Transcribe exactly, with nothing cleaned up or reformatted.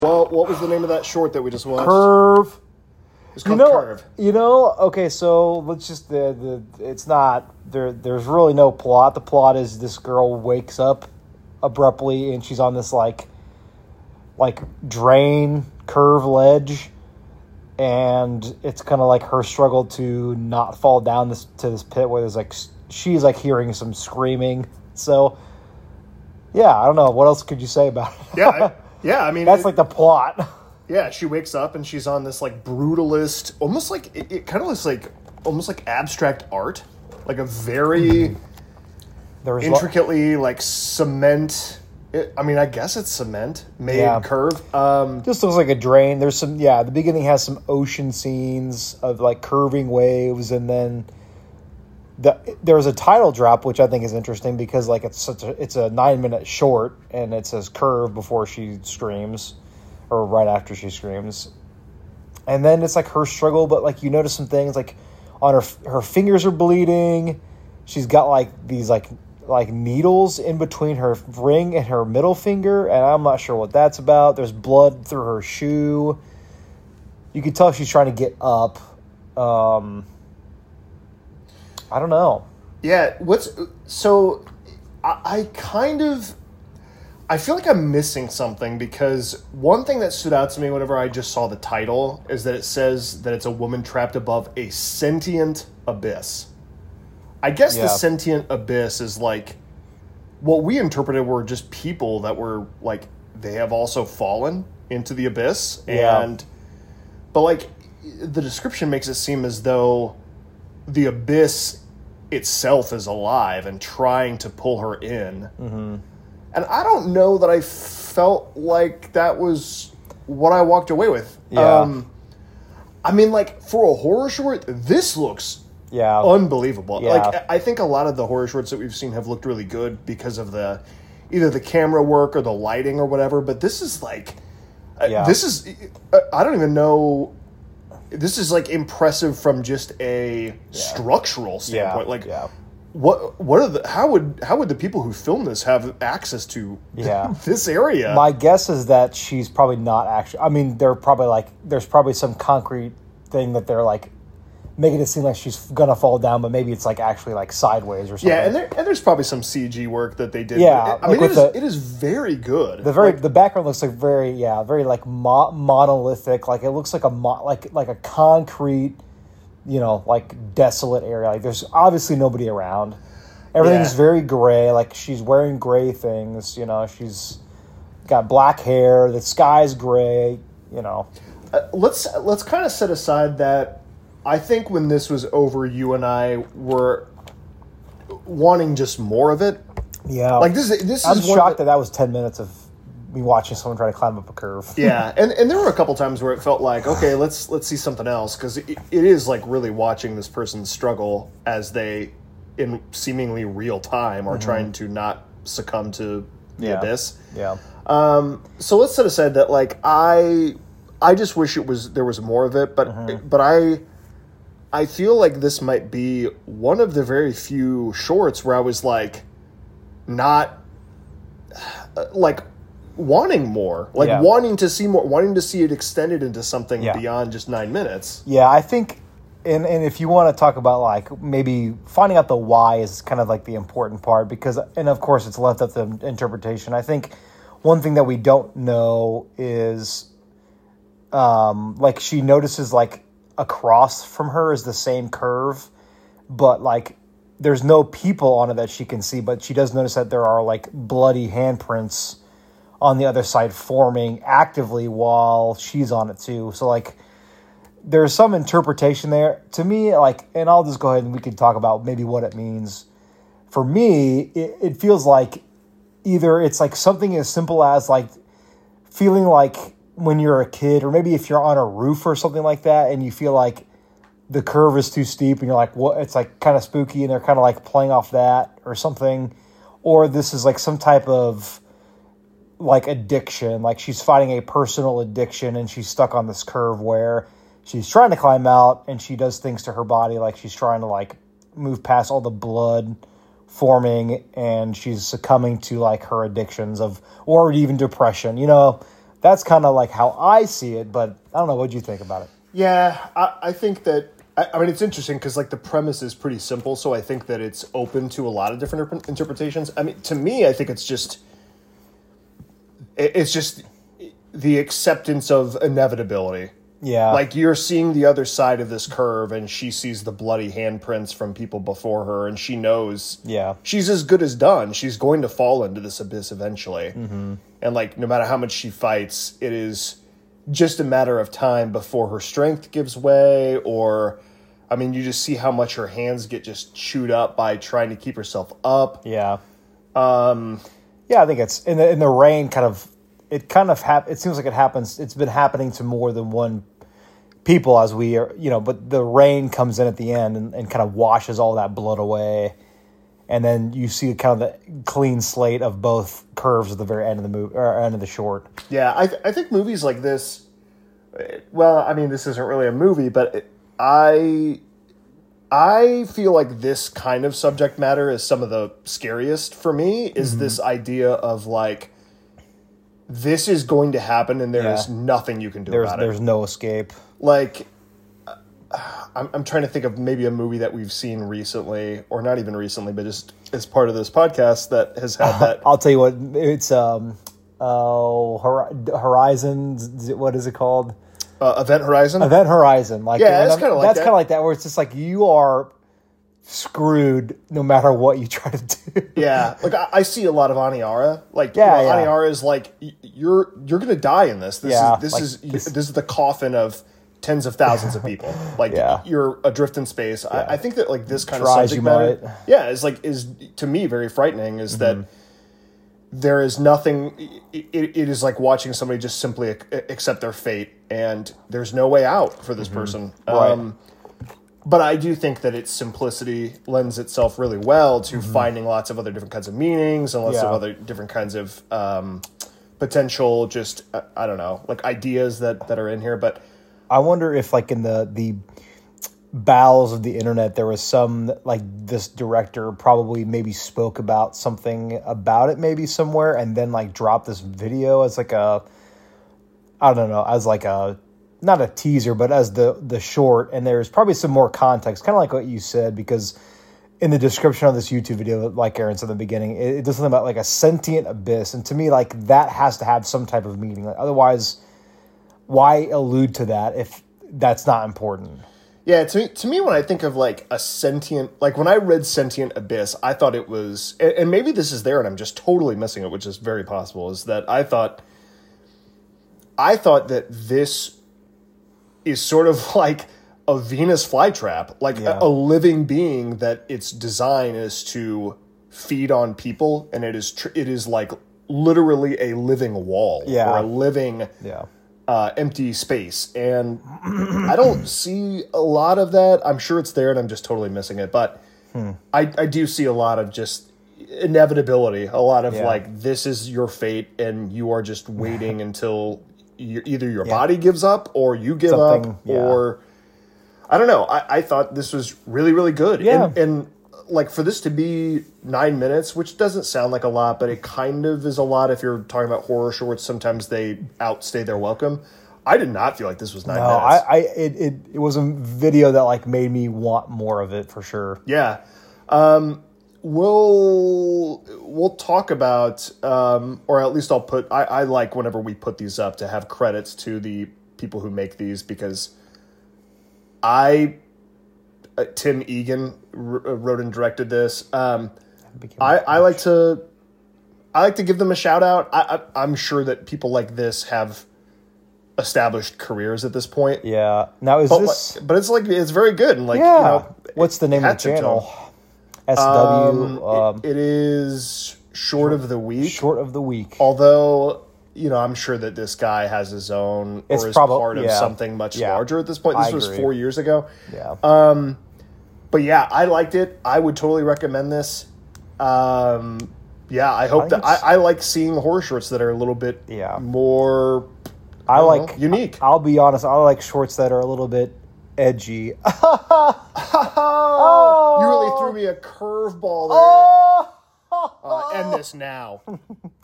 Well, what was the name of that short that we just watched? Curve. It's called you know, Curve. You know, okay, so let's just, the, the it's not, there. there's really no plot. The plot is this girl wakes up abruptly and she's on this, like, like drain, curve ledge, and it's kind of like her struggle to not fall down this to this pit where there's, like, she's, like, hearing some screaming. So, yeah, I don't know. What else could you say about it? Yeah, I, yeah, I mean... That's, it, like, the plot. Yeah, she wakes up and she's on this, like, brutalist, almost like, it, it kind of looks like, almost like abstract art. Like a very There's intricately, lo- like, cement... It, I mean, I guess it's cement made Yeah. curve. Um, Just looks like a drain. There's some, yeah, the beginning has some ocean scenes of, like, curving waves, and then the there's a title drop, which I think is interesting because, like, it's such a, it's a nine-minute short, and it says curve before she screams, or right after she screams. And then it's, like, her struggle, but, like, you notice some things, like, on her, her fingers are bleeding. She's got, like, these, like, like needles in between her ring and her middle finger, and I'm not sure what that's about. There's blood through her shoe. You can tell she's trying to get up. Um, I don't know. yeah, what's... So, I, I kind of... I feel like I'm missing something because one thing that stood out to me whenever I just saw the title is that it says that it's a woman trapped above a sentient abyss. I guess Yeah. the sentient abyss is like what we interpreted were just people that were like they have also fallen into the abyss, Yeah. and but like the description makes it seem as though the abyss itself is alive and trying to pull her in. Mm-hmm. And I don't know that I felt like that was what I walked away with. Yeah. Um, I mean, like for a horror short, this looks Yeah. unbelievable. Yeah. Like I think a lot of the horror shorts that we've seen have looked really good because of the either the camera work or the lighting or whatever, but this is like uh, Yeah. this is uh, I don't even know, this is like impressive from just a structural standpoint. Like yeah. what what are the how would how would the people who film this have access to Yeah. this area? My guess is that she's probably not actually, I mean, they're probably like, there's probably some concrete thing that they're like, making it seem like she's gonna fall down, but maybe it's like actually like sideways or something. Yeah, and there and there's probably some C G work that they did. Yeah, I like mean, it with is, the- it is very good. The very Like, the background looks like very yeah very like mo- monolithic, like it looks like a mo- like like a concrete, you know, like desolate area. Like there's obviously nobody around. Everything's Yeah. very gray. Like she's wearing gray things. You know, she's got black hair. The sky's gray. You know. uh, let's let's kind of set aside that. I think when this was over, you and I were wanting just more of it. Yeah. Like this, is- this I'm is one shocked that that was ten minutes of me watching someone try to climb up a curve. Yeah, and, and there were a couple times where it felt like, okay, let's let's see something else, because it, it is like really watching this person struggle as they, in seemingly real time, are trying to not succumb to the Yeah. abyss. Yeah. Um, so let's set aside that, like, I I just wish it was there was more of it, but but I I feel like this might be one of the very few shorts where I was like not uh, like wanting more, like Yeah. wanting to see more, wanting to see it extended into something Yeah. beyond just nine minutes. Yeah, I think, and and if you want to talk about like maybe finding out the why is kind of like the important part, because, and of course it's left up to interpretation. I think one thing that we don't know is, um, like she notices like across from her is the same curve, but like there's no people on it that she can see, but she does notice that there are like bloody handprints on the other side forming actively while she's on it too. So like there's some interpretation there. To me, like, and I'll just go ahead and we can talk about maybe what it means. For me, it, it feels like either it's like something as simple as like feeling like when you're a kid, or maybe if you're on a roof or something like that, and you feel like the curve is too steep and you're like, what? It's like kind of spooky, and they're kind of like playing off that or something. Or this is like some type of like addiction, like she's fighting a personal addiction and she's stuck on this curve where she's trying to climb out and she does things to her body, like she's trying to like move past all the blood forming, and she's succumbing to like her addictions of, or even depression, you know, That's kind of like how I see it, but I don't know. What do you think about it? Yeah, I, I think that, I, I mean, it's interesting because, like, the premise is pretty simple, so I think that it's open to a lot of different interpretations. I mean, to me, I think it's just, it, it's just the acceptance of inevitability. Yeah. Like, you're seeing the other side of this curve, and she sees the bloody handprints from people before her, and she knows yeah. she's as good as done. She's going to fall into this abyss eventually. Mm-hmm. And, like, no matter how much she fights, it is just a matter of time before her strength gives way, or, I mean, you just see how much her hands get just chewed up by trying to keep herself up. Yeah. Um, yeah, I think it's, in the, in the rain kind of, it kind of, hap- it seems like it happens, it's been happening to more than one people as we are, you know, but the rain comes in at the end and, and kind of washes all that blood away. And then you see kind of the clean slate of both curves at the very end of the movie or end of the short. Yeah, I th- I think movies like this. Well, I mean, this isn't really a movie, but it, I I feel like this kind of subject matter is some of the scariest for me. Is mm-hmm. this idea of like this is going to happen and there yeah. is nothing you can do there's, about there's it. There's no escape. Like. I'm, I'm trying to think of maybe a movie that we've seen recently, or not even recently, but just as part of this podcast that has had that. I'll tell you what, it's um, oh, Horizon. What is it called? Uh, Event Horizon. Event Horizon. Like yeah, it's kind of like that's that. kind of like that, where it's just like you are screwed no matter what you try to do. Yeah, like I, I see a lot of Aniara. Like yeah, you know, yeah. Aniara is like you're you're gonna die in this. This yeah, is this like is this, this is the coffin of tens of thousands of people. Like yeah. you're adrift in space. Yeah. I, I think that like this kind Tries of subject matter, might. yeah, is like is to me very frightening. Is mm-hmm. that there is nothing. It, it is like watching somebody just simply accept their fate, and there's no way out for this mm-hmm. person. Right. Um, but I do think that its simplicity lends itself really well to mm-hmm. finding lots of other different kinds of meanings and lots yeah. of other different kinds of um, potential. Just I don't know, like ideas that that are in here, but. I wonder if, like, in the, the bowels of the internet, there was some, like, this director probably maybe spoke about something about it maybe somewhere and then, like, dropped this video as, like, a, I don't know, as, like, a, not a teaser, but as the, the short. And there's probably some more context, kind of like what you said, because in the description of this YouTube video, like Aaron said in the beginning, it, it does something about, like, a sentient abyss. And to me, like, that has to have some type of meaning. Like, otherwise... why allude to that if that's not important? Yeah, to me, to me, when I think of like a sentient, like when I read Sentient Abyss, I thought it was, and maybe this is there and I'm just totally missing it, which is very possible, is that I thought, I thought that this is sort of like a Venus flytrap, like yeah. a, a living being that its design is to feed on people, and it is tr- it is like literally a living wall yeah. or a living. Yeah. Uh, empty space, and I don't see a lot of that. I'm sure it's there, and I'm just totally missing it. But hmm. I, I do see a lot of just inevitability, a lot of yeah. like this is your fate, and you are just waiting until you, either your yeah. body gives up, or you give Something, up, yeah. or I don't know. I, I thought this was really, really good, yeah. and, and like for this to be nine minutes, which doesn't sound like a lot, but it kind of is a lot if you're talking about horror shorts. Sometimes they outstay their welcome. I did not feel like this was nine no, minutes. I, I it, it it was a video that like made me want more of it for sure. Yeah. Um, we'll we'll talk about, um, or at least I'll put. I, I like whenever we put these up to have credits to the people who make these, because I. Uh, Tim Egan r- wrote and directed this. Um, I, I like to, I like to give them a shout out. I, I, I'm sure that people like this have established careers at this point. Yeah. Now is but, this? But it's like it's very good. And like, yeah. you know, what's the name of the channel? S W. Um, um, it, it is Short of the Week. Short of the Week. Although. You know, I'm sure that this guy has his own, it's or is prob- part of yeah. something much yeah. larger at this point. This I was agree. four years ago. Yeah. Um, but yeah, I liked it. I would totally recommend this. Um, yeah, I hope I that I, I like seeing horror shorts that are a little bit yeah. more. I, I like know, unique. I'll be honest. I like shorts that are a little bit edgy. oh, you really threw me a curveball there. Oh. Uh, end this now.